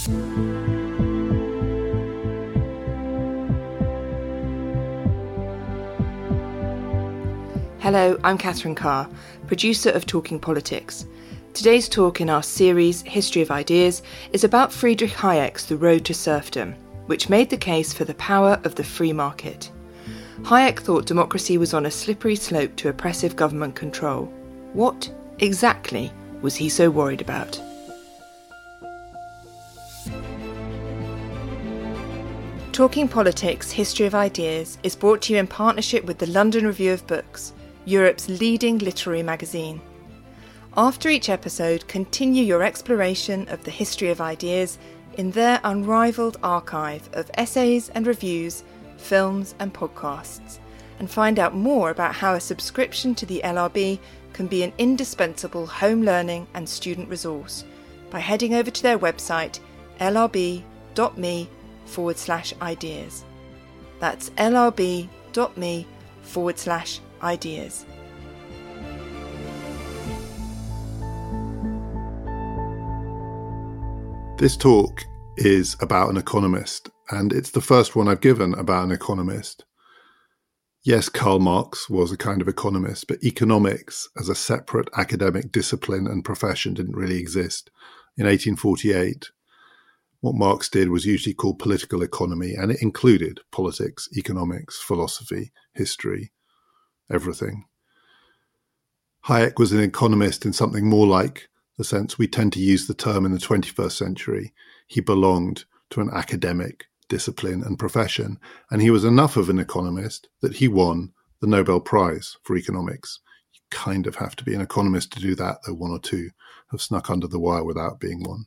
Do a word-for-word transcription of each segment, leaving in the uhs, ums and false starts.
Hello, I'm Catherine Carr, producer of Talking Politics. Today's talk in our series, History of Ideas, is about Friedrich Hayek's The Road to Serfdom, which made the case for the power of the free market. Hayek thought democracy was on a slippery slope to oppressive government control. What exactly was he so worried about? Talking Politics, History of Ideas is brought to you in partnership with the London Review of Books, Europe's leading literary magazine. After each episode, continue your exploration of the history of ideas in their unrivalled archive of essays and reviews, films and podcasts, and find out more about how a subscription to the L R B can be an indispensable home learning and student resource by heading over to their website lrb.me forward slash ideas. That's lrb.me forward slash ideas. This talk is about an economist, and it's the first one I've given about an economist. Yes, Karl Marx was a kind of economist, but economics as a separate academic discipline and profession didn't really exist. In eighteen forty-eight, what Marx did was usually called political economy, and it included politics, economics, philosophy, history, everything. Hayek was an economist in something more like the sense we tend to use the term in the twenty-first century. He belonged to an academic discipline and profession, and he was enough of an economist that he won the Nobel Prize for economics. You kind of have to be an economist to do that, though one or two have snuck under the wire without being one.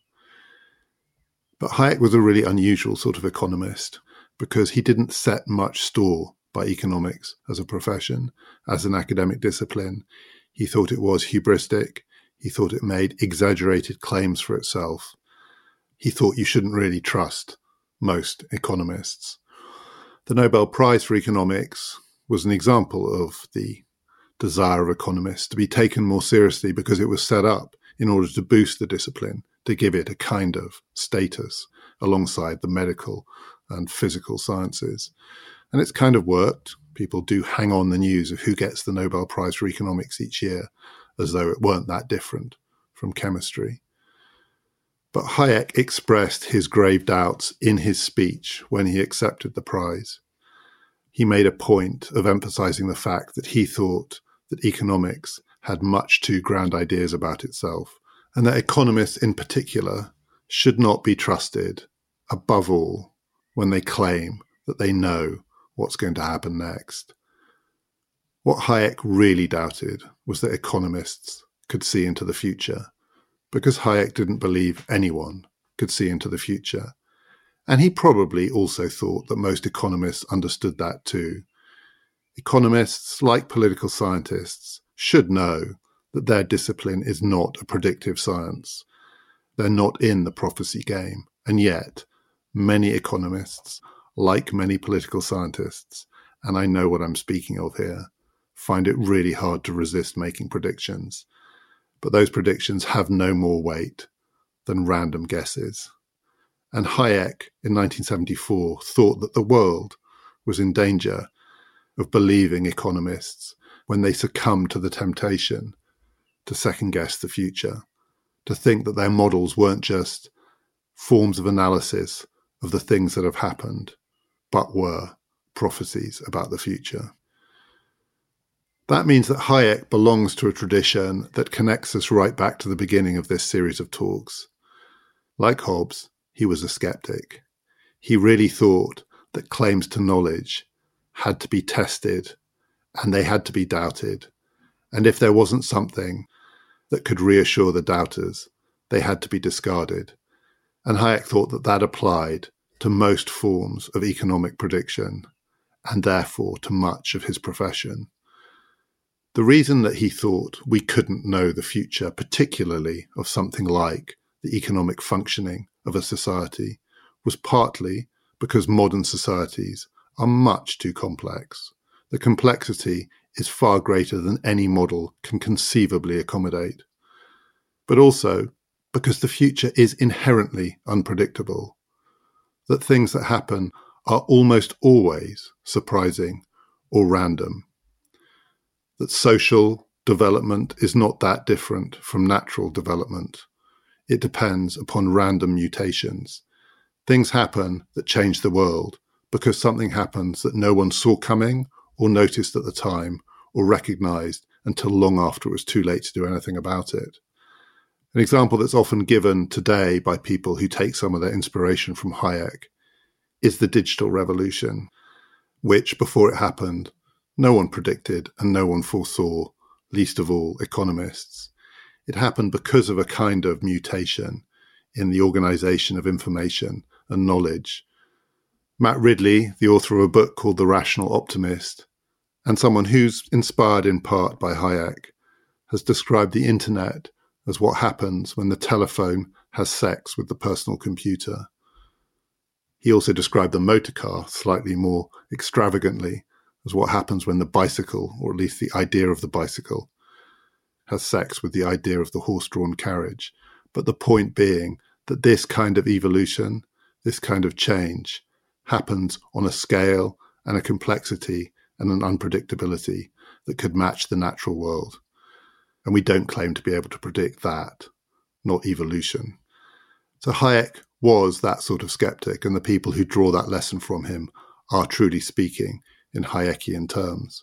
But Hayek was a really unusual sort of economist because he didn't set much store by economics as a profession, as an academic discipline. He thought it was hubristic. He thought it made exaggerated claims for itself. He thought you shouldn't really trust most economists. The Nobel Prize for Economics was an example of the desire of economists to be taken more seriously because it was set up in order to boost the discipline, to give it a kind of status alongside the medical and physical sciences. And it's kind of worked. People do hang on the news of who gets the Nobel Prize for Economics each year, as though it weren't that different from chemistry. But Hayek expressed his grave doubts in his speech when he accepted the prize. He made a point of emphasizing the fact that he thought that economics had much too grand ideas about itself, and that economists in particular should not be trusted, above all, when they claim that they know what's going to happen next. What Hayek really doubted was that economists could see into the future, because Hayek didn't believe anyone could see into the future. And he probably also thought that most economists understood that too. Economists, like political scientists, should know that their discipline is not a predictive science. They're not in the prophecy game. And yet, many economists, like many political scientists, and I know what I'm speaking of here, find it really hard to resist making predictions. But those predictions have no more weight than random guesses. And Hayek, in nineteen seventy-four, thought that the world was in danger of believing economists when they succumbed to the temptation to second-guess the future, to think that their models weren't just forms of analysis of the things that have happened, but were prophecies about the future. That means that Hayek belongs to a tradition that connects us right back to the beginning of this series of talks. Like Hobbes, he was a skeptic. He really thought that claims to knowledge had to be tested and they had to be doubted. And if there wasn't something that could reassure the doubters, they had to be discarded. And Hayek thought that that applied to most forms of economic prediction, and therefore to much of his profession. The reason that he thought we couldn't know the future, particularly of something like the economic functioning of a society, was partly because modern societies are much too complex. The complexity is far greater than any model can conceivably accommodate. But also because the future is inherently unpredictable, that things that happen are almost always surprising or random, that social development is not that different from natural development. It depends upon random mutations. Things happen that change the world because something happens that no one saw coming or noticed at the time or recognized until long after it was too late to do anything about it. An example that's often given today by people who take some of their inspiration from Hayek is the digital revolution, which, before it happened, no one predicted and no one foresaw, least of all economists. It happened because of a kind of mutation in the organization of information and knowledge. Matt Ridley, the author of a book called The Rational Optimist, and someone who's inspired in part by Hayek, has described the internet as what happens when the telephone has sex with the personal computer. He also described the motor car slightly more extravagantly as what happens when the bicycle, or at least the idea of the bicycle, has sex with the idea of the horse-drawn carriage. But the point being that this kind of evolution, this kind of change, happens on a scale and a complexity and an unpredictability that could match the natural world. And we don't claim to be able to predict that, not evolution. So Hayek was that sort of skeptic, and the people who draw that lesson from him are truly speaking in Hayekian terms.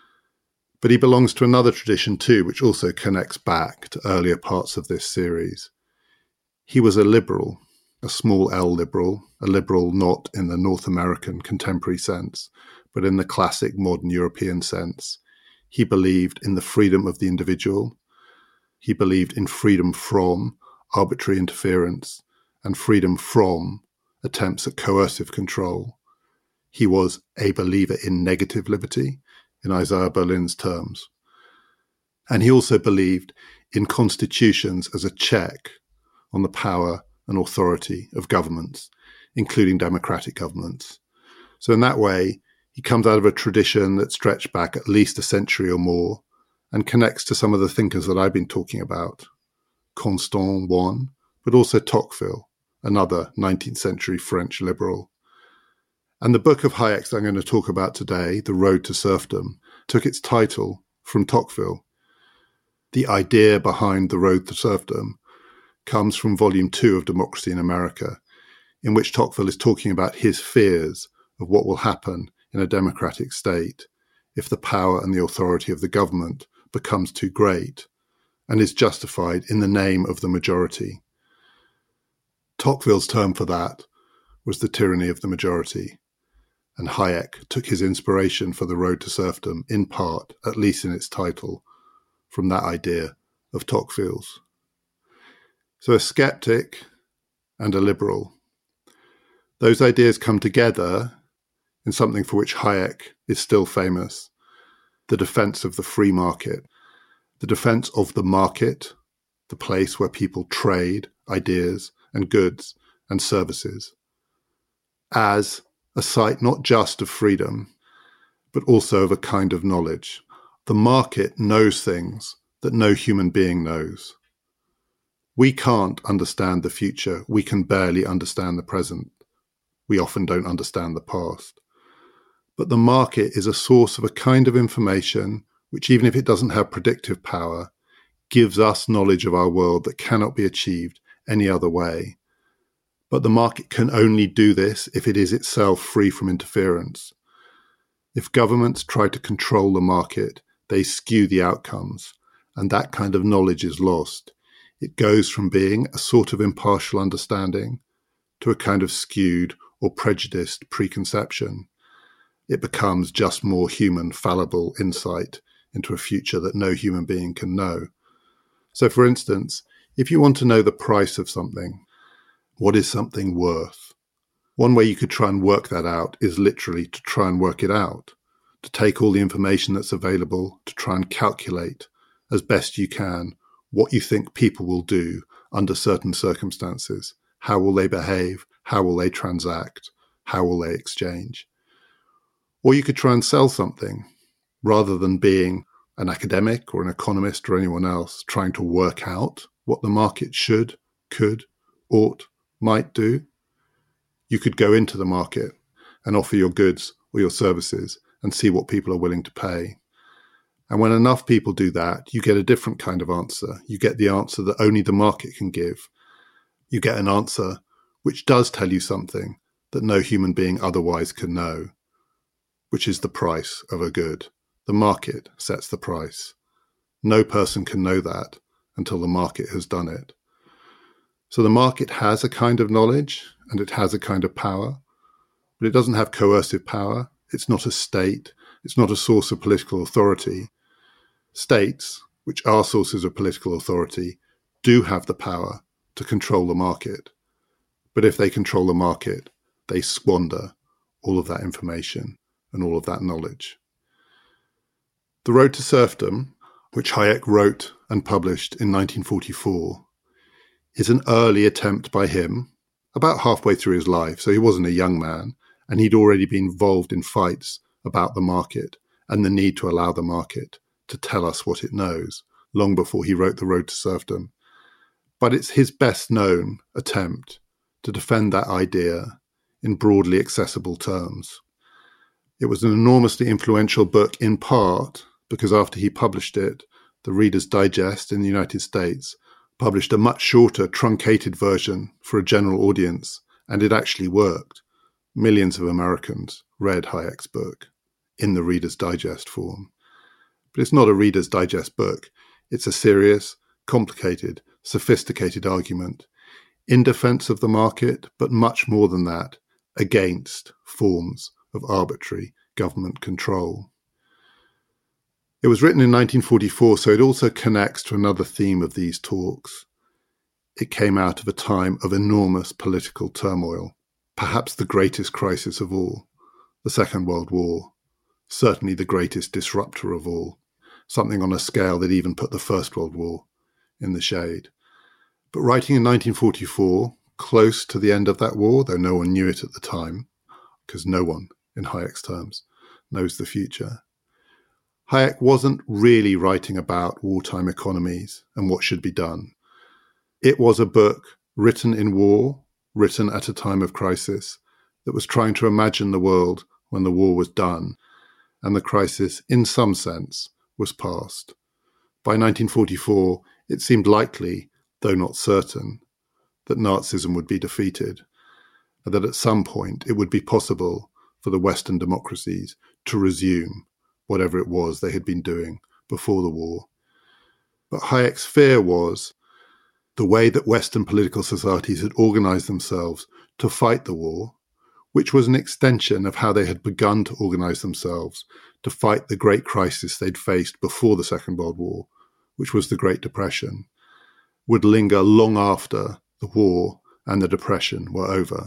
But he belongs to another tradition too, which also connects back to earlier parts of this series. He was a liberal, a small L liberal, a liberal not in the North American contemporary sense, but in the classic modern European sense. He believed in the freedom of the individual. He believed in freedom from arbitrary interference and freedom from attempts at coercive control. He was a believer in negative liberty, in Isaiah Berlin's terms. And he also believed in constitutions as a check on the power and authority of governments, including democratic governments. So in that way, he comes out of a tradition that stretched back at least a century or more and connects to some of the thinkers that I've been talking about. Constant, one, but also Tocqueville, another nineteenth century French liberal. And the book of Hayek's that I'm going to talk about today, The Road to Serfdom, took its title from Tocqueville. The idea behind The Road to Serfdom comes from volume two of Democracy in America, in which Tocqueville is talking about his fears of what will happen in a democratic state if the power and the authority of the government becomes too great and is justified in the name of the majority. Tocqueville's term for that was the tyranny of the majority, and Hayek took his inspiration for The Road to Serfdom, in part, at least in its title, from that idea of Tocqueville's. So a skeptic and a liberal. Those ideas come together in something for which Hayek is still famous, the defense of the free market, the defense of the market, the place where people trade ideas and goods and services, as a site not just of freedom, but also of a kind of knowledge. The market knows things that no human being knows. We can't understand the future. We can barely understand the present. We often don't understand the past. But the market is a source of a kind of information which, even if it doesn't have predictive power, gives us knowledge of our world that cannot be achieved any other way. But the market can only do this if it is itself free from interference. If governments try to control the market, they skew the outcomes, and that kind of knowledge is lost. It goes from being a sort of impartial understanding to a kind of skewed or prejudiced preconception. It becomes just more human, fallible insight into a future that no human being can know. So, for instance, if you want to know the price of something, what is something worth? One way you could try and work that out is literally to try and work it out, to take all the information that's available, to try and calculate as best you can what you think people will do under certain circumstances. How will they behave? How will they transact? How will they exchange? Or you could try and sell something, rather than being an academic or an economist or anyone else trying to work out what the market should, could, ought, might do. You could go into the market and offer your goods or your services and see what people are willing to pay. And when enough people do that, you get a different kind of answer. You get the answer that only the market can give. You get an answer which does tell you something that no human being otherwise can know, which is the price of a good. The market sets the price. No person can know that until the market has done it. So the market has a kind of knowledge and it has a kind of power, but it doesn't have coercive power. It's not a state. It's not a source of political authority. States, which are sources of political authority, do have the power to control the market. But if they control the market, they squander all of that information and all of that knowledge. The Road to Serfdom, which Hayek wrote and published in nineteen forty-four, is an early attempt by him, about halfway through his life, so he wasn't a young man, and he'd already been involved in fights about the market and the need to allow the market to tell us what it knows, long before he wrote The Road to Serfdom. But it's his best known attempt to defend that idea in broadly accessible terms. It was an enormously influential book in part because after he published it, the Reader's Digest in the United States published a much shorter, truncated version for a general audience, and it actually worked. Millions of Americans read Hayek's book in the Reader's Digest form. But it's not a Reader's Digest book. It's a serious, complicated, sophisticated argument in defense of the market, but much more than that, against forms of arbitrary government control. It was written in nineteen forty-four, so it also connects to another theme of these talks. It came out of a time of enormous political turmoil, perhaps the greatest crisis of all, the Second World War, certainly the greatest disruptor of all, something on a scale that even put the First World War in the shade. But writing in nineteen forty-four, close to the end of that war, though no one knew it at the time, because no one, in Hayek's terms, knows the future, Hayek wasn't really writing about wartime economies and what should be done. It was a book written in war, written at a time of crisis, that was trying to imagine the world when the war was done, and the crisis, in some sense, was past. By nineteen forty-four, it seemed likely, though not certain, that Nazism would be defeated, and that at some point it would be possible for the Western democracies to resume whatever it was they had been doing before the war. But Hayek's fear was the way that Western political societies had organized themselves to fight the war, which was an extension of how they had begun to organize themselves to fight the great crisis they'd faced before the Second World War, which was the Great Depression, would linger long after the war and the Depression were over.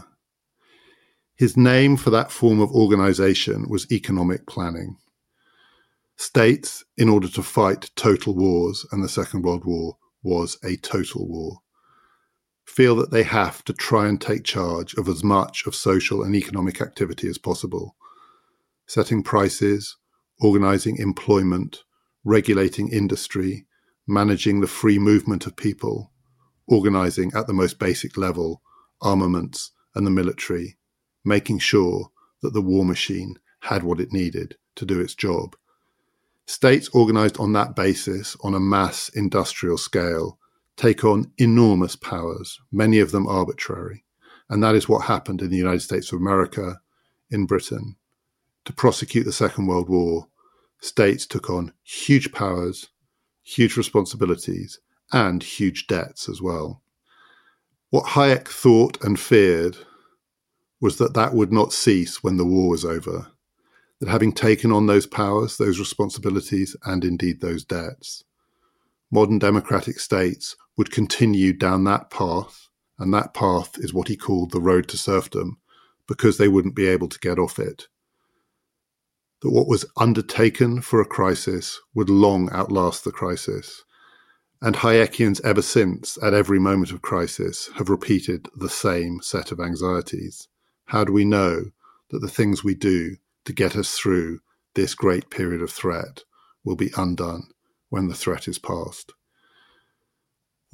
His name for that form of organization was economic planning. States, in order to fight total wars, and the Second World War was a total war, feel that they have to try and take charge of as much of social and economic activity as possible, setting prices, organizing employment, regulating industry, managing the free movement of people, organizing at the most basic level armaments and the military, making sure that the war machine had what it needed to do its job. States organized on that basis, on a mass industrial scale, take on enormous powers, many of them arbitrary. And that is what happened in the United States of America, in Britain. To prosecute the Second World War, states took on huge powers, huge responsibilities, and huge debts as well. What Hayek thought and feared was that that would not cease when the war was over, that having taken on those powers, those responsibilities, and indeed those debts, modern democratic states would continue down that path, and that path is what he called the road to serfdom, because they wouldn't be able to get off it. That what was undertaken for a crisis would long outlast the crisis. And Hayekians ever since, at every moment of crisis, have repeated the same set of anxieties. How do we know that the things we do to get us through this great period of threat will be undone when the threat is past?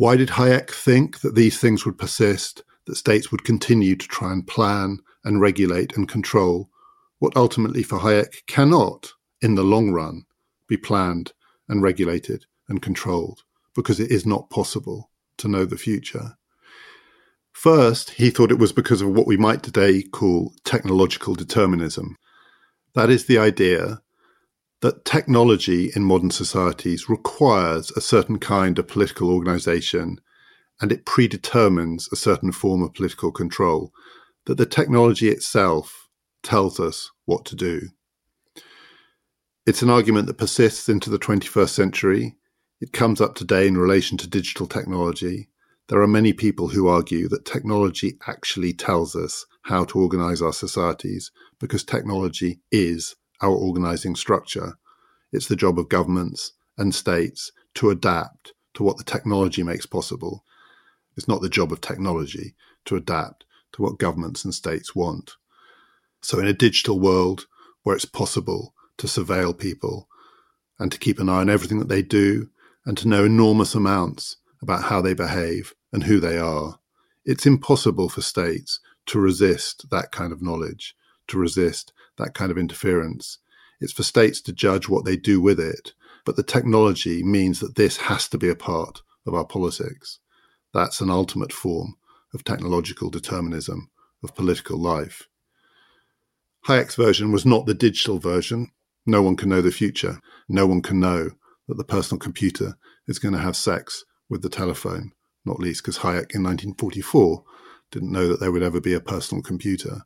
Why did Hayek think that these things would persist, that states would continue to try and plan and regulate and control what ultimately for Hayek cannot, in the long run, be planned and regulated and controlled, because it is not possible to know the future? First, he thought it was because of what we might today call technological determinism. That is the idea that technology in modern societies requires a certain kind of political organization, and it predetermines a certain form of political control, that the technology itself tells us what to do. It's an argument that persists into the twenty-first century. It comes up today in relation to digital technology. There are many people who argue that technology actually tells us how to organize our societies, because technology is our organizing structure. It's the job of governments and states to adapt to what the technology makes possible. It's not the job of technology to adapt to what governments and states want. So in a digital world where it's possible to surveil people and to keep an eye on everything that they do and to know enormous amounts about how they behave and who they are, it's impossible for states to resist that kind of knowledge, to resist that kind of interference. It's for states to judge what they do with it, but the technology means that this has to be a part of our politics. That's an ultimate form of technological determinism of political life. Hayek's version was not the digital version. No one can know the future. No one can know that the personal computer is going to have sex with the telephone, not least because Hayek in nineteen forty-four didn't know that there would ever be a personal computer.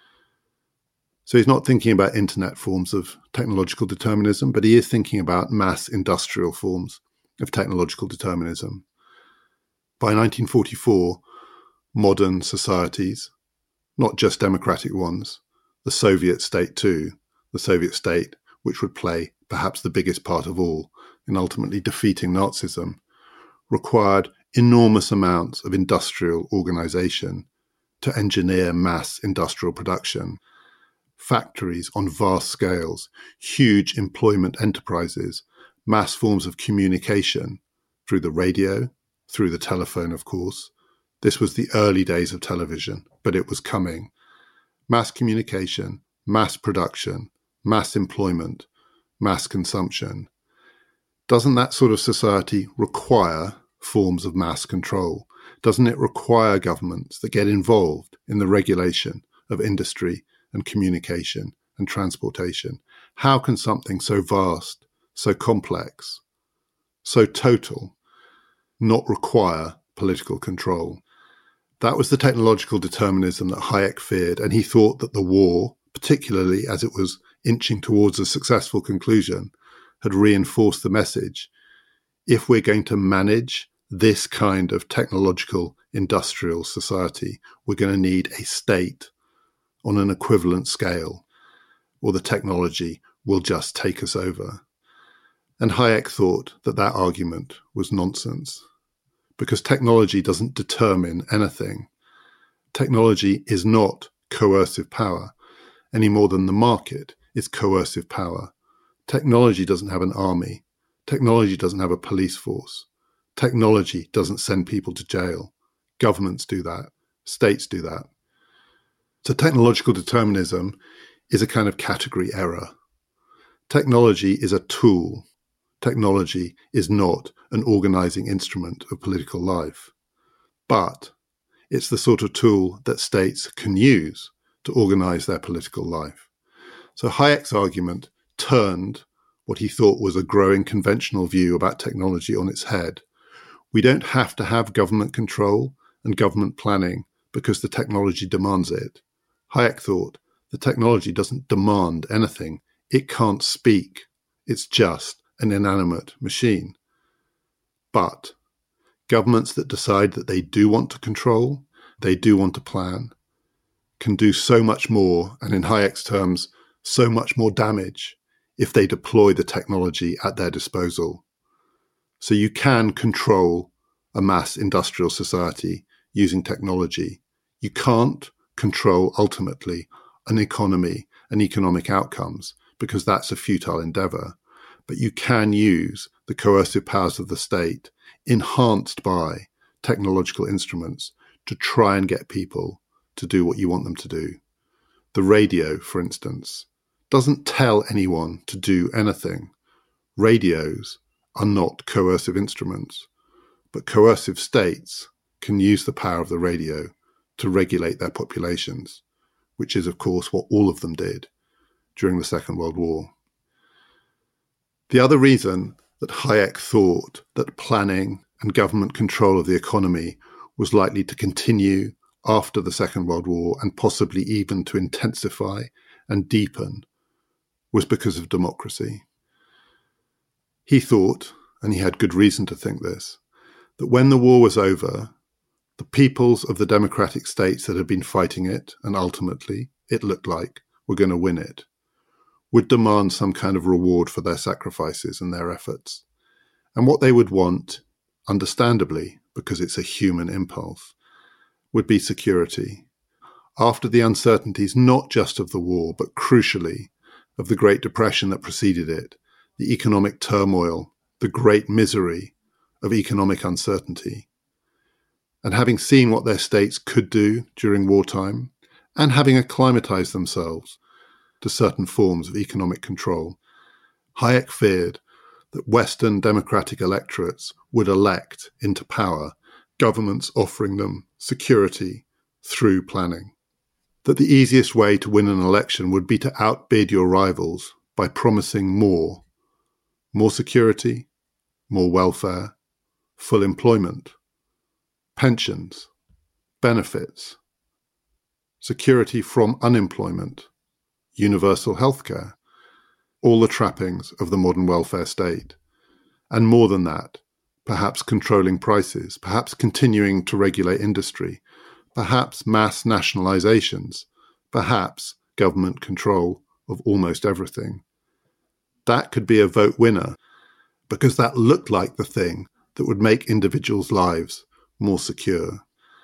So he's not thinking about internet forms of technological determinism, but he is thinking about mass industrial forms of technological determinism. By nineteen forty-four, modern societies, not just democratic ones, the Soviet state too, the Soviet state which would play perhaps the biggest part of all in ultimately defeating Nazism, required enormous amounts of industrial organization to engineer mass industrial production. Factories on vast scales, huge employment enterprises, mass forms of communication through the radio, through the telephone, of course. This was the early days of television, but it was coming. Mass communication, mass production, mass employment, mass consumption. Doesn't that sort of society require forms of mass control? Doesn't it require governments that get involved in the regulation of industry and communication and transportation? How can something so vast, so complex, so total, not require political control? That was the technological determinism that Hayek feared, and he thought that the war, particularly as it was inching towards a successful conclusion, had reinforced the message. If we're going to manage this kind of technological industrial society, we're going to need a state on an equivalent scale, or the technology will just take us over. And Hayek thought that that argument was nonsense, because technology doesn't determine anything. Technology is not coercive power, any more than the market is coercive power. Technology doesn't have an army. Technology doesn't have a police force. Technology doesn't send people to jail. Governments do that. States do that. So technological determinism is a kind of category error. Technology is a tool. Technology is not an organizing instrument of political life. But it's the sort of tool that states can use to organize their political life. So Hayek's argument turned what he thought was a growing conventional view about technology on its head. We don't have to have government control and government planning because the technology demands it. Hayek thought the technology doesn't demand anything. It can't speak. It's just an inanimate machine. But governments that decide that they do want to control, they do want to plan, can do so much more, and in Hayek's terms, so much more damage if they deploy the technology at their disposal. So you can control a mass industrial society using technology. You can't control, ultimately, an economy and economic outcomes, because that's a futile endeavor. But you can use the coercive powers of the state enhanced by technological instruments to try and get people to do what you want them to do. The radio, for instance, doesn't tell anyone to do anything. Radios are not coercive instruments, but coercive states can use the power of the radio to regulate their populations, which is, of course, what all of them did during the Second World War. The other reason that Hayek thought that planning and government control of the economy was likely to continue after the Second World War and possibly even to intensify and deepen was because of democracy. He thought, and he had good reason to think this, that when the war was over, the peoples of the democratic states that had been fighting it, and ultimately, it looked like, were going to win it, would demand some kind of reward for their sacrifices and their efforts. And what they would want, understandably, because it's a human impulse, would be security. After the uncertainties not just of the war, but crucially of the Great Depression that preceded it, the economic turmoil, the great misery of economic uncertainty, and having seen what their states could do during wartime, and having acclimatized themselves to certain forms of economic control, Hayek feared that Western democratic electorates would elect into power governments offering them security through planning. That the easiest way to win an election would be to outbid your rivals by promising more. More security, more welfare, full employment, pensions, benefits, security from unemployment, universal healthcare, all the trappings of the modern welfare state. And more than that, perhaps controlling prices, perhaps continuing to regulate industry, perhaps mass nationalizations, perhaps government control of almost everything. That could be a vote winner, because that looked like the thing that would make individuals' lives more secure.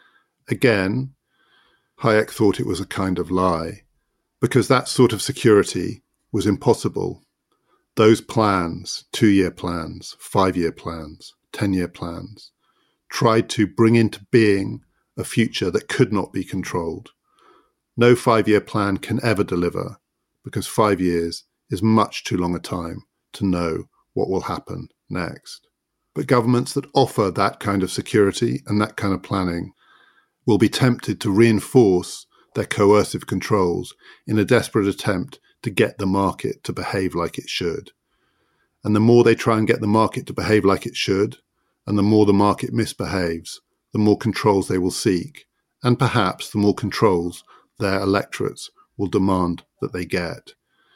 Again, Hayek thought it was a kind of lie, because that sort of security was impossible. Those plans, two-year plans, five-year plans, ten-year plans, tried to bring into being a future that could not be controlled. No five-year plan can ever deliver, because five years is much too long a time to know what will happen next. But governments that offer that kind of security and that kind of planning will be tempted to reinforce their coercive controls in a desperate attempt to get the market to behave like it should. And the more they try and get the market to behave like it should, and the more the market misbehaves, the more controls they will seek, and perhaps the more controls their electorates will demand that they get.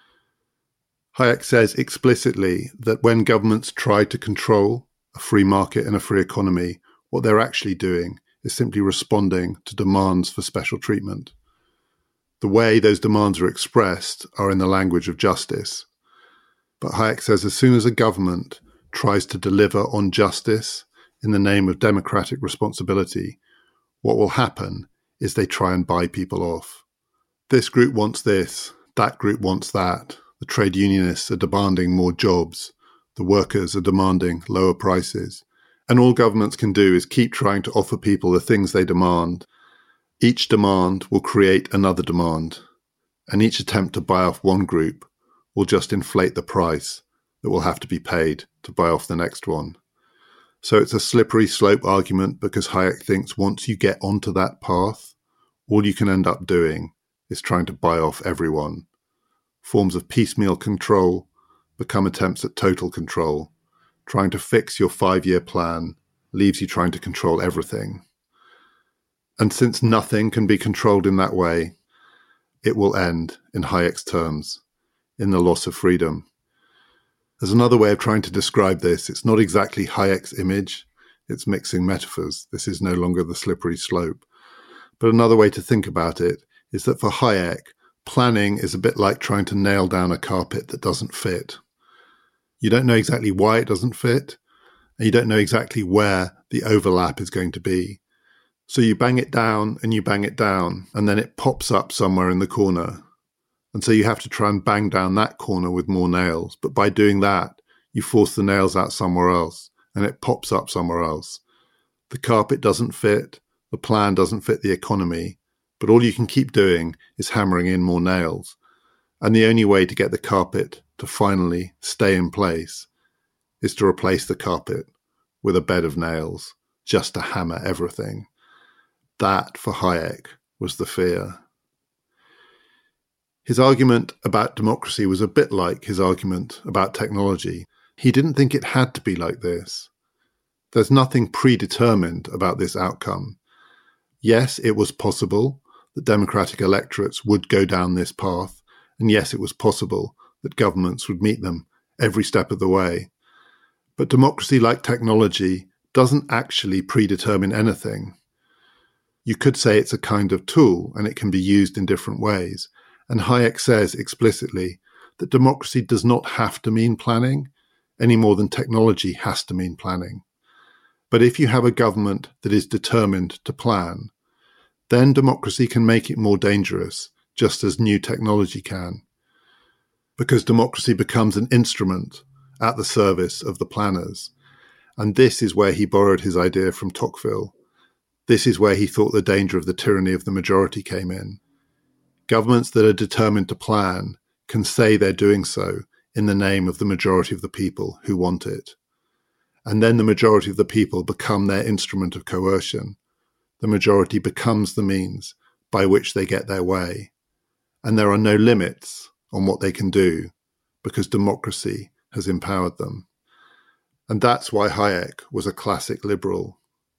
Hayek says explicitly that when governments try to control a free market and a free economy, what they're actually doing is simply responding to demands for special treatment. The way those demands are expressed are in the language of justice. But Hayek says as soon as a government tries to deliver on justice in the name of democratic responsibility, what will happen is they try and buy people off. This group wants this, that group wants that. The trade unionists are demanding more jobs. The workers are demanding lower prices. And all governments can do is keep trying to offer people the things they demand. Each demand will create another demand. And each attempt to buy off one group will just inflate the price that will have to be paid to buy off the next one. So it's a slippery slope argument because Hayek thinks once you get onto that path, all you can end up doing is trying to buy off everyone. Forms of piecemeal control become attempts at total control. Trying to fix your five-year plan leaves you trying to control everything. And since nothing can be controlled in that way, it will end, in Hayek's terms, in the loss of freedom. There's another way of trying to describe this. It's not exactly Hayek's image. It's mixing metaphors. This is no longer the slippery slope. But another way to think about it is that for Hayek, planning is a bit like trying to nail down a carpet that doesn't fit. You don't know exactly why it doesn't fit, and you don't know exactly where the overlap is going to be. So you bang it down and you bang it down, and then it pops up somewhere in the corner. And so you have to try and bang down that corner with more nails. But by doing that, you force the nails out somewhere else, and it pops up somewhere else. The carpet doesn't fit, the plan doesn't fit the economy, but all you can keep doing is hammering in more nails. And the only way to get the carpet to finally stay in place is to replace the carpet with a bed of nails, just to hammer everything. That, for Hayek, was the fear. His argument about democracy was a bit like his argument about technology. He didn't think it had to be like this. There's nothing predetermined about this outcome. Yes, it was possible that democratic electorates would go down this path, and yes, it was possible that governments would meet them every step of the way. But democracy, like technology, doesn't actually predetermine anything. You could say it's a kind of tool, and it can be used in different ways. And Hayek says explicitly that democracy does not have to mean planning, any more than technology has to mean planning. But if you have a government that is determined to plan, then democracy can make it more dangerous, just as new technology can. Because democracy becomes an instrument at the service of the planners. And this is where he borrowed his idea from Tocqueville. This is where he thought the danger of the tyranny of the majority came in. Governments that are determined to plan can say they're doing so in the name of the majority of the people who want it. And then the majority of the people become their instrument of coercion. The majority becomes the means by which they get their way. And there are no limits on what they can do because democracy has empowered them. And that's why Hayek was a classic liberal.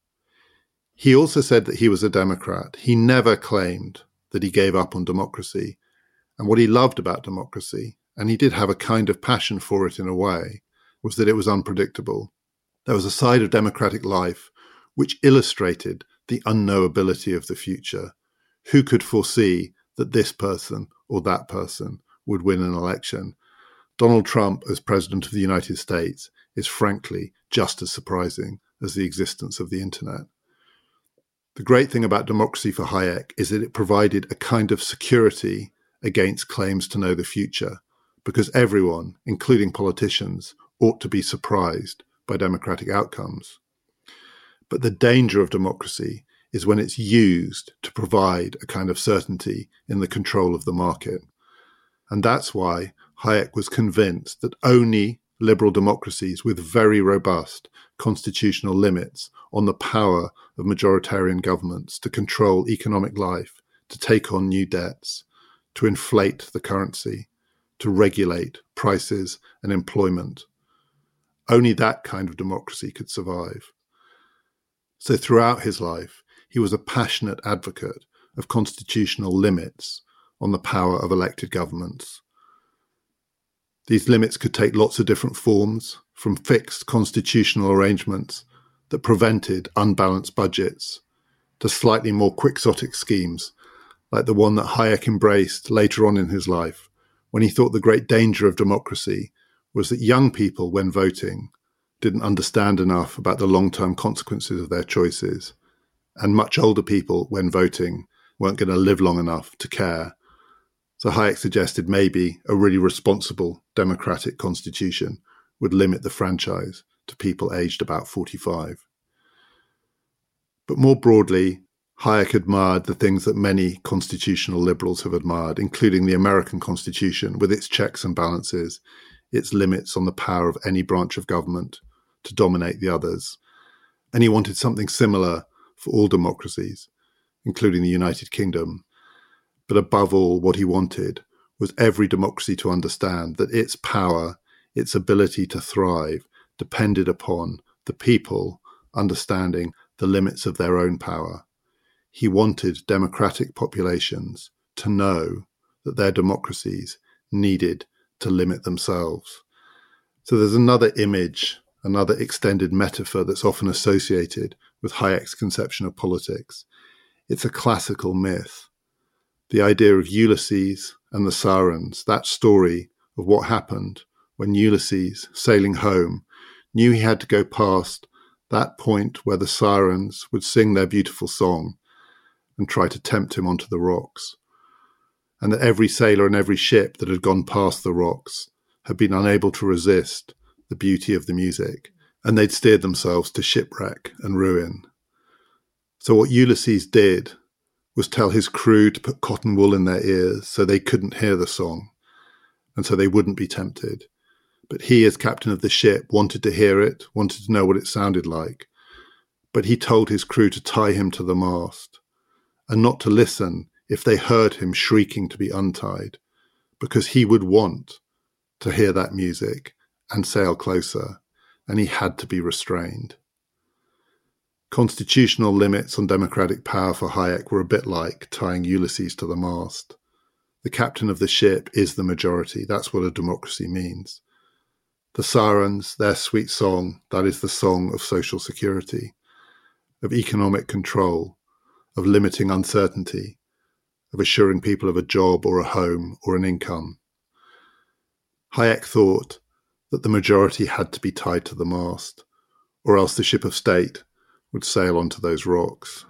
He also said that he was a Democrat. He never claimed that he gave up on democracy. And what he loved about democracy, and he did have a kind of passion for it in a way, was that it was unpredictable. There was a side of democratic life which illustrated the unknowability of the future. Who could foresee that this person or that person would win an election? Donald Trump as President of the United States is frankly just as surprising as the existence of the internet. The great thing about democracy for Hayek is that it provided a kind of security against claims to know the future, because everyone, including politicians, ought to be surprised by democratic outcomes. But the danger of democracy is when it's used to provide a kind of certainty in the control of the market. And that's why Hayek was convinced that only liberal democracies with very robust constitutional limits on the power of majoritarian governments to control economic life, to take on new debts, to inflate the currency, to regulate prices and employment. Only that kind of democracy could survive. So throughout his life, he was a passionate advocate of constitutional limits on the power of elected governments. These limits could take lots of different forms, from fixed constitutional arrangements that prevented unbalanced budgets to slightly more quixotic schemes, like the one that Hayek embraced later on in his life, when he thought the great danger of democracy was that young people, when voting, didn't understand enough about the long-term consequences of their choices, and much older people, when voting, weren't going to live long enough to care. So Hayek suggested maybe a really responsible democratic constitution would limit the franchise to people aged about forty-five. But more broadly, Hayek admired the things that many constitutional liberals have admired, including the American Constitution with its checks and balances, its limits on the power of any branch of government to dominate the others. And he wanted something similar for all democracies, including the United Kingdom. But above all, what he wanted was every democracy to understand that its power, its ability to thrive, depended upon the people understanding the limits of their own power. He wanted democratic populations to know that their democracies needed to limit themselves. So there's another image, another extended metaphor that's often associated with Hayek's conception of politics. It's a classical myth. The idea of Ulysses and the Sirens, that story of what happened when Ulysses, sailing home, knew he had to go past that point where the sirens would sing their beautiful song and try to tempt him onto the rocks, and that every sailor and every ship that had gone past the rocks had been unable to resist the beauty of the music and they'd steered themselves to shipwreck and ruin. So what Ulysses did was tell his crew to put cotton wool in their ears so they couldn't hear the song, and so they wouldn't be tempted. But he, as captain of the ship, wanted to hear it, wanted to know what it sounded like. But he told his crew to tie him to the mast, and not to listen if they heard him shrieking to be untied, because he would want to hear that music and sail closer, and he had to be restrained. Constitutional limits on democratic power for Hayek were a bit like tying Ulysses to the mast. The captain of the ship is the majority. That's what a democracy means. The sirens, their sweet song, that is the song of social security, of economic control, of limiting uncertainty, of assuring people of a job or a home or an income. Hayek thought that the majority had to be tied to the mast, or else the ship of state would sail onto those rocks.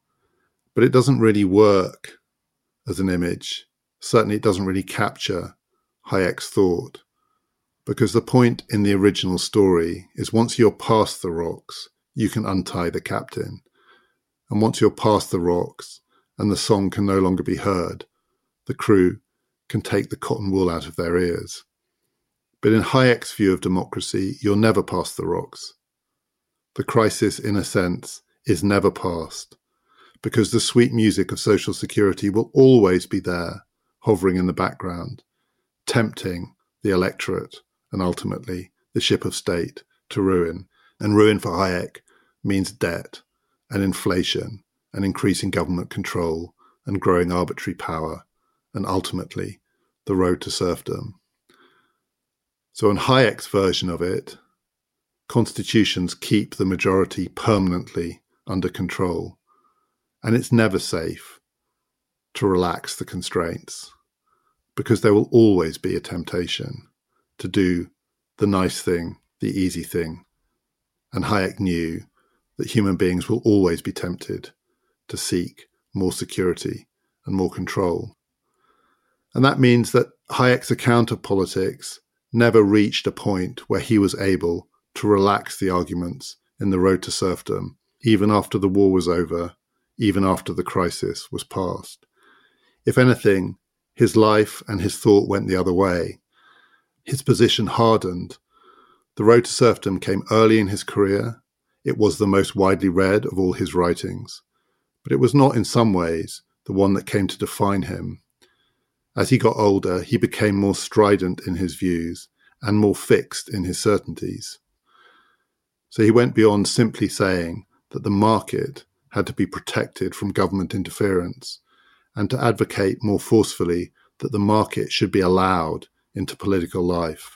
But it doesn't really work as an image. Certainly it doesn't really capture Hayek's thought, because the point in the original story is once you're past the rocks, you can untie the captain. And once you're past the rocks and the song can no longer be heard, the crew can take the cotton wool out of their ears. But in Hayek's view of democracy, you're never past the rocks. The crisis, in a sense, is never past, because the sweet music of social security will always be there, hovering in the background, tempting the electorate and ultimately the ship of state to ruin. And ruin for Hayek means debt and inflation and increasing government control and growing arbitrary power and ultimately the road to serfdom. So in Hayek's version of it, constitutions keep the majority permanently under control, and it's never safe to relax the constraints, because there will always be a temptation to do the nice thing, the easy thing. And Hayek knew that human beings will always be tempted to seek more security and more control. And that means that Hayek's account of politics never reached a point where he was able to relax the arguments in the road to serfdom, even after the war was over, even after the crisis was past. If anything, his life and his thought went the other way. His position hardened. The road to serfdom came early in his career. It was the most widely read of all his writings, but it was not in some ways the one that came to define him. As he got older, he became more strident in his views and more fixed in his certainties. So he went beyond simply saying that the market had to be protected from government interference, and to advocate more forcefully that the market should be allowed into political life.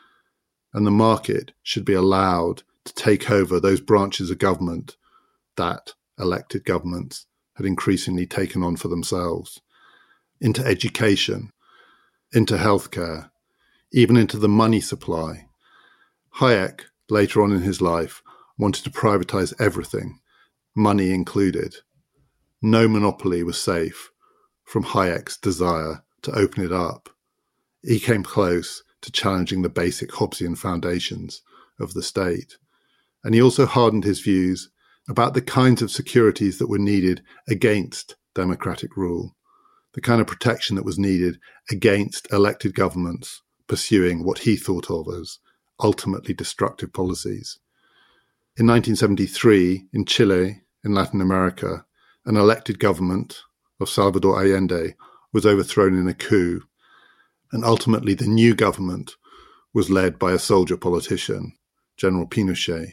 And the market should be allowed to take over those branches of government that elected governments had increasingly taken on for themselves, into education, into healthcare, even into the money supply. Hayek, later on in his life, wanted to privatize everything, money included. No monopoly was safe from Hayek's desire to open it up. He came close to challenging the basic Hobbesian foundations of the state. And he also hardened his views about the kinds of securities that were needed against democratic rule, the kind of protection that was needed against elected governments pursuing what he thought of as ultimately destructive policies. In nineteen seventy-three, in Chile, in Latin America, an elected government of Salvador Allende was overthrown in a coup, and ultimately the new government was led by a soldier politician, General Pinochet.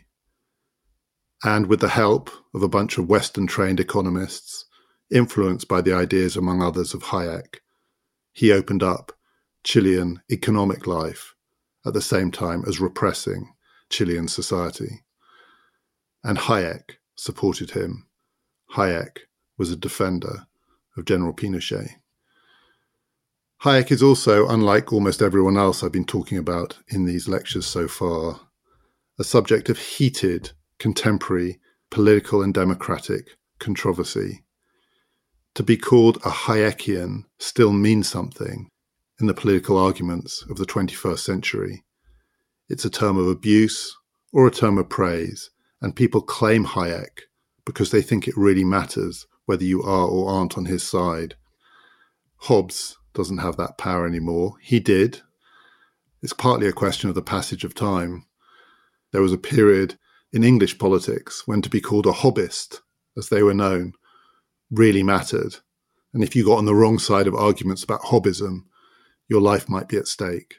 And with the help of a bunch of Western-trained economists, influenced by the ideas, among others, of Hayek, he opened up Chilean economic life at the same time as repressing Chilean society. And Hayek supported him. Hayek was a defender of General Pinochet. Hayek is also, unlike almost everyone else I've been talking about in these lectures so far, a subject of heated contemporary political and democratic controversy. To be called a Hayekian still means something in the political arguments of the twenty-first century. It's a term of abuse or a term of praise, and people claim Hayek because they think it really matters whether you are or aren't on his side. Hobbes doesn't have that power anymore. He did. It's partly a question of the passage of time. There was a period in English politics when to be called a Hobbist, as they were known, really mattered. And if you got on the wrong side of arguments about Hobbism, your life might be at stake.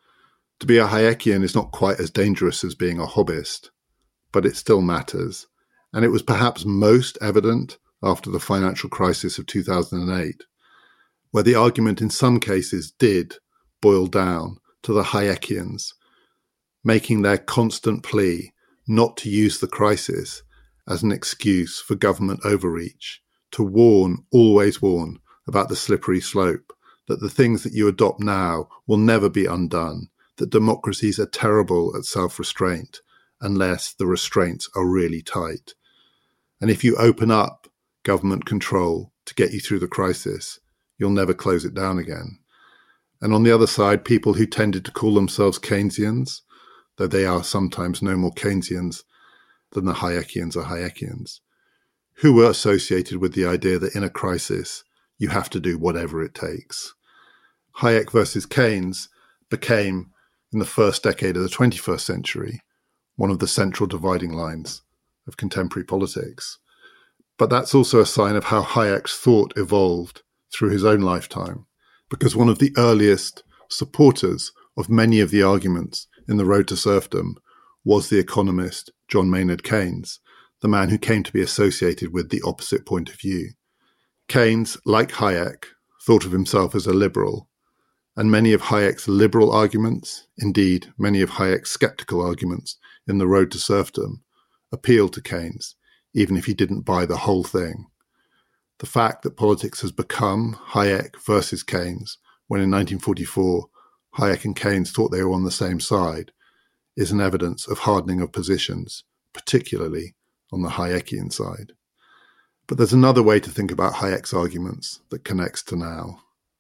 To be a Hayekian is not quite as dangerous as being a Hobbist, but it still matters. And it was perhaps most evident after the financial crisis of two thousand eight, where the argument in some cases did boil down to the Hayekians making their constant plea not to use the crisis as an excuse for government overreach, to warn, always warn, about the slippery slope, that the things that you adopt now will never be undone, that democracies are terrible at self-restraint unless the restraints are really tight. And if you open up government control to get you through the crisis, you'll never close it down again. And on the other side, people who tended to call themselves Keynesians, though they are sometimes no more Keynesians than the Hayekians are Hayekians, who were associated with the idea that in a crisis, you have to do whatever it takes. Hayek versus Keynes became, in the first decade of the twenty-first century, one of the central dividing lines of contemporary politics. But that's also a sign of how Hayek's thought evolved through his own lifetime, because one of the earliest supporters of many of the arguments in The Road to Serfdom was the economist John Maynard Keynes, the man who came to be associated with the opposite point of view. Keynes, like Hayek, thought of himself as a liberal, and many of Hayek's liberal arguments, indeed many of Hayek's skeptical arguments in The Road to Serfdom, appealed to Keynes, even if he didn't buy the whole thing. The fact that politics has become Hayek versus Keynes, when in nineteen forty-four Hayek and Keynes thought they were on the same side, is an evidence of hardening of positions, particularly on the Hayekian side. But there's another way to think about Hayek's arguments that connects to now.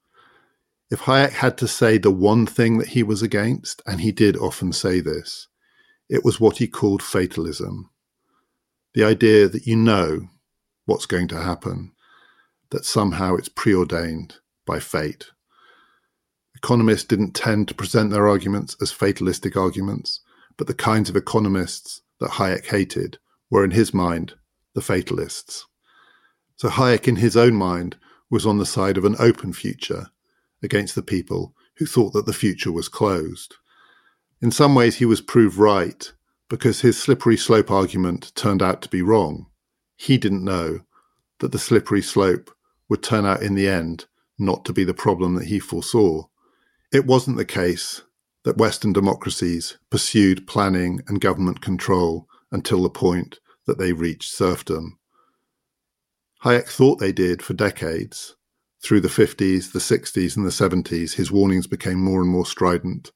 If Hayek had to say the one thing that he was against, and he did often say this, it was what he called fatalism. The idea that you know what's going to happen, that somehow it's preordained by fate. Economists didn't tend to present their arguments as fatalistic arguments, but the kinds of economists that Hayek hated were, in his mind, the fatalists. So Hayek, in his own mind, was on the side of an open future against the people who thought that the future was closed. In some ways, he was proved right because his slippery slope argument turned out to be wrong. He didn't know that the slippery slope would turn out in the end not to be the problem that he foresaw. It wasn't the case that Western democracies pursued planning and government control until the point that they reached serfdom. Hayek thought they did for decades. Through the fifties, the sixties, and the seventies, his warnings became more and more strident.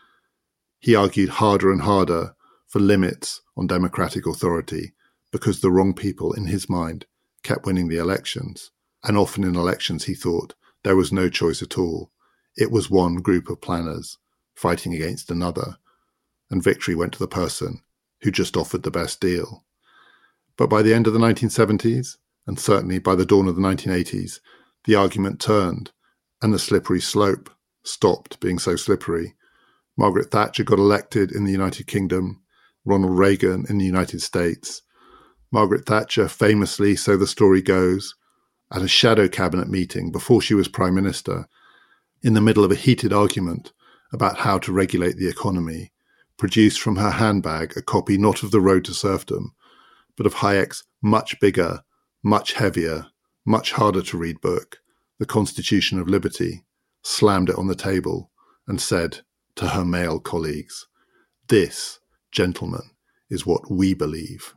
He argued harder and harder for limits on democratic authority because the wrong people, in his mind, kept winning the elections. And often in elections, he thought there was no choice at all. It was one group of planners fighting against another, and victory went to the person who just offered the best deal. But by the end of the nineteen seventies, and certainly by the dawn of the nineteen eighties, the argument turned, and the slippery slope stopped being so slippery. Margaret Thatcher got elected in the United Kingdom, Ronald Reagan in the United States. Margaret Thatcher famously, so the story goes, at a shadow cabinet meeting before she was Prime Minister, in the middle of a heated argument about how to regulate the economy, produced from her handbag a copy not of The Road to Serfdom, but of Hayek's much bigger, much heavier, much harder to read book, The Constitution of Liberty, slammed it on the table and said to her male colleagues, "This, gentlemen, is what we believe."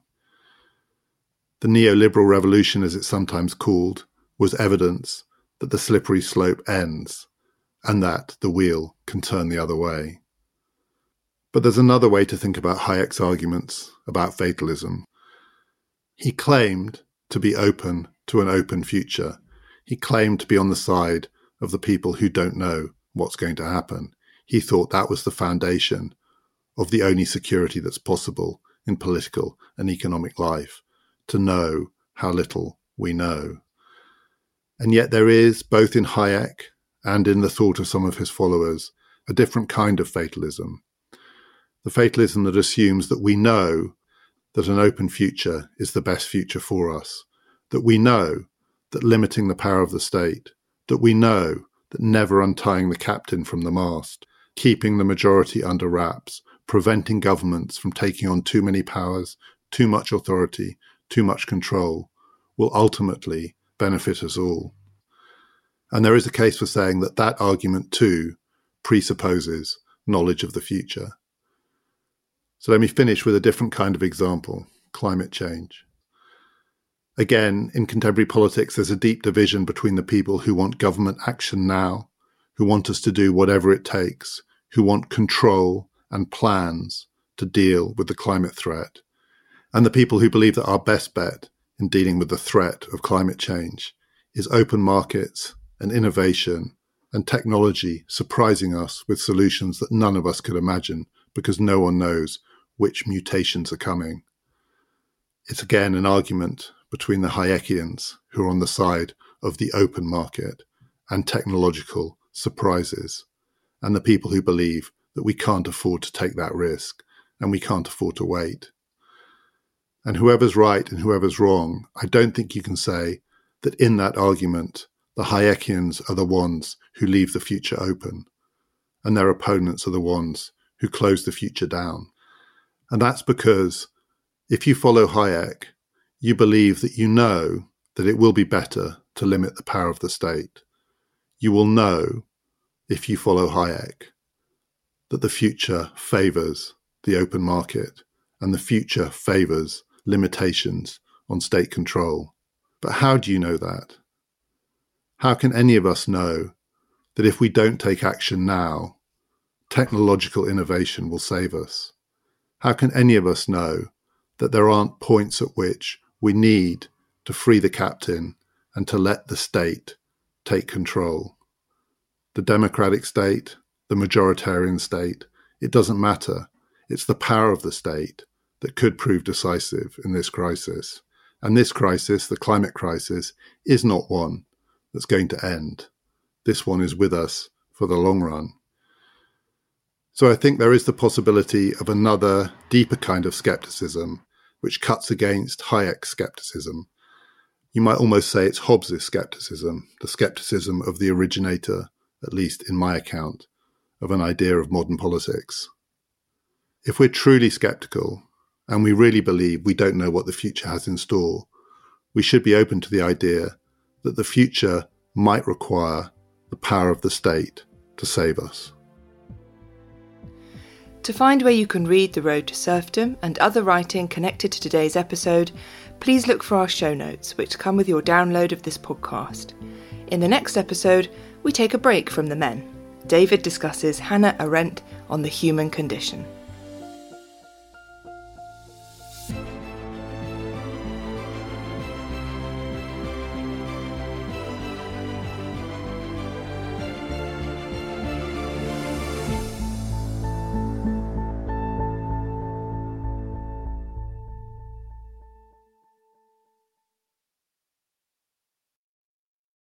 The neoliberal revolution, as it's sometimes called, was evidence that the slippery slope ends and that the wheel can turn the other way. But there's another way to think about Hayek's arguments about fatalism. He claimed to be open to an open future. He claimed to be on the side of the people who don't know what's going to happen. He thought that was the foundation of the only security that's possible in political and economic life, to know how little we know. And yet there is, both in Hayek and in the thought of some of his followers, a different kind of fatalism. The fatalism that assumes that we know that an open future is the best future for us, that we know that limiting the power of the state, that we know that never untying the captain from the mast, keeping the majority under wraps, preventing governments from taking on too many powers, too much authority, too much control, will ultimately benefit us all. And there is a case for saying that that argument too presupposes knowledge of the future. So let me finish with a different kind of example, climate change. Again, in contemporary politics, there's a deep division between the people who want government action now, who want us to do whatever it takes, who want control and plans to deal with the climate threat, and the people who believe that our best bet in dealing with the threat of climate change is open markets and innovation and technology surprising us with solutions that none of us could imagine because no one knows which mutations are coming. It's again an argument between the Hayekians, who are on the side of the open market and technological surprises, and the people who believe that we can't afford to take that risk and we can't afford to wait. And whoever's right and whoever's wrong, I don't think you can say that in that argument, the Hayekians are the ones who leave the future open, and their opponents are the ones who close the future down. And that's because if you follow Hayek, you believe that you know that it will be better to limit the power of the state. You will know, if you follow Hayek, that the future favours the open market and the future favours limitations on state control. But how do you know that? How can any of us know that if we don't take action now, technological innovation will save us? How can any of us know that there aren't points at which we need to free the captain and to let the state take control? The democratic state, the majoritarian state, it doesn't matter. It's the power of the state that could prove decisive in this crisis. And this crisis, the climate crisis, is not one that's going to end. This one is with us for the long run. So I think there is the possibility of another deeper kind of skepticism which cuts against Hayek's skepticism. You might almost say it's Hobbes' skepticism, the skepticism of the originator, at least in my account, of an idea of modern politics. If we're truly skeptical, and we really believe we don't know what the future has in store, we should be open to the idea that the future might require the power of the state to save us. To find where you can read The Road to Serfdom and other writing connected to today's episode, please look for our show notes, which come with your download of this podcast. In the next episode, we take a break from the men. David discusses Hannah Arendt on the human condition.